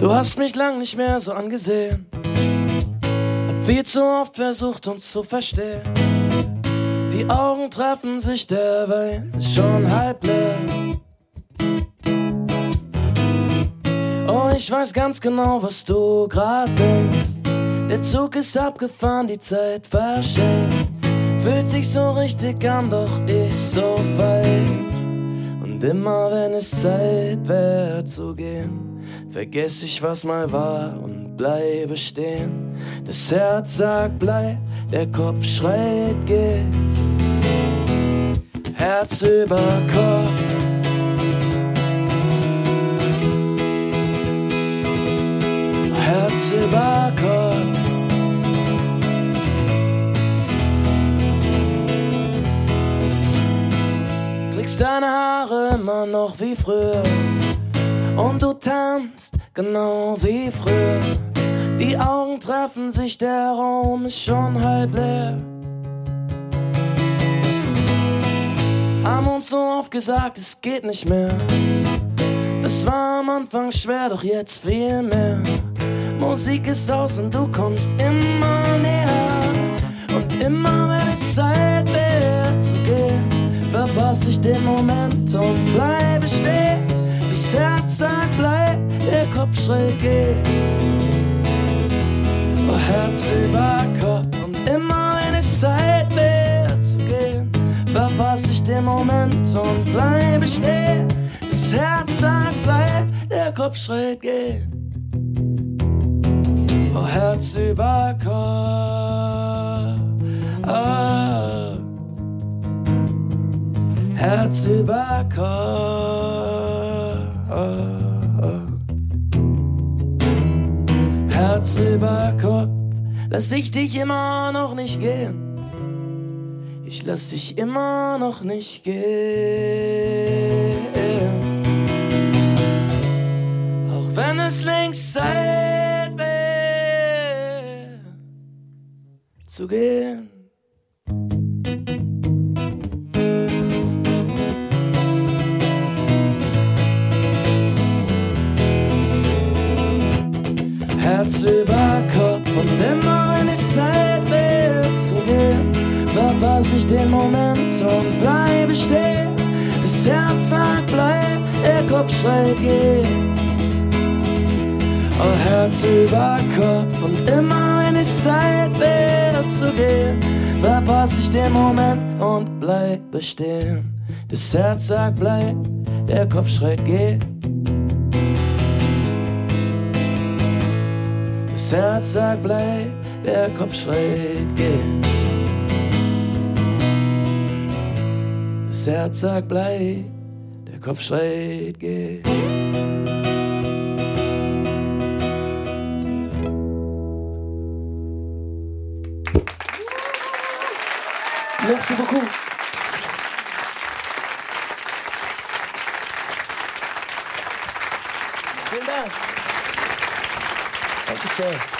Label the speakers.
Speaker 1: Du hast mich lang nicht mehr so angesehen. Hat viel zu oft versucht, uns zu verstehen. Die Augen treffen sich, der Wein ist schon halb leer. Oh, ich weiß ganz genau, was du grad denkst. Der Zug ist abgefahren, die Zeit verschenkt. Fühlt sich so richtig an, doch ich so falsch. Und immer wenn es Zeit wär zu gehen, vergess ich, was mal war und bleibe stehen. Das Herz sagt bleib, der Kopf schreit geh. Herz über Kopf. Herz über Kopf. Trägst deine Haare immer noch wie früher und du tanzt genau wie früher. Die Augen treffen sich, der Raum ist schon halb leer. Haben uns so oft gesagt, es geht nicht mehr. Es war am Anfang schwer, doch jetzt viel mehr. Musik ist aus und du kommst immer näher. Und immer wenn es Zeit wird zu gehen, verpasse ich den Moment und bleibe stehen. Das Herz sagt bleib, der Kopf schreit geh. Oh, Herz über Kopf. Und immer wenn es Zeit wird zu gehen, verpasse ich den Moment und bleibe stehen. Das Herz sagt bleib, der Kopf schreit geh. Oh, Herz über Kopf. Oh. Herz über Kopf. Herz über Kopf. Lass ich dich immer noch nicht gehen. Ich lass dich immer noch nicht gehen. Auch wenn es längst Zeit wäre zu gehen. Herz über Kopf. Und immer wenn es Zeit wird zu gehen, verpasse ich den Moment und bleibe stehen. Das Herz sagt bleib, der Kopf schreit geh. Oh, Herz über Kopf. Und immer wenn es Zeit wird zu gehen, verpasse ich den Moment und bleibe stehen. Das Herz sagt bleib, der Kopf schreit geh. Das Herz sagt bleib, der Kopf schreit geh. Das Herz sagt bleib, der Kopf schreit geh. Merci beaucoup. Vielen Dank. Dankeschön.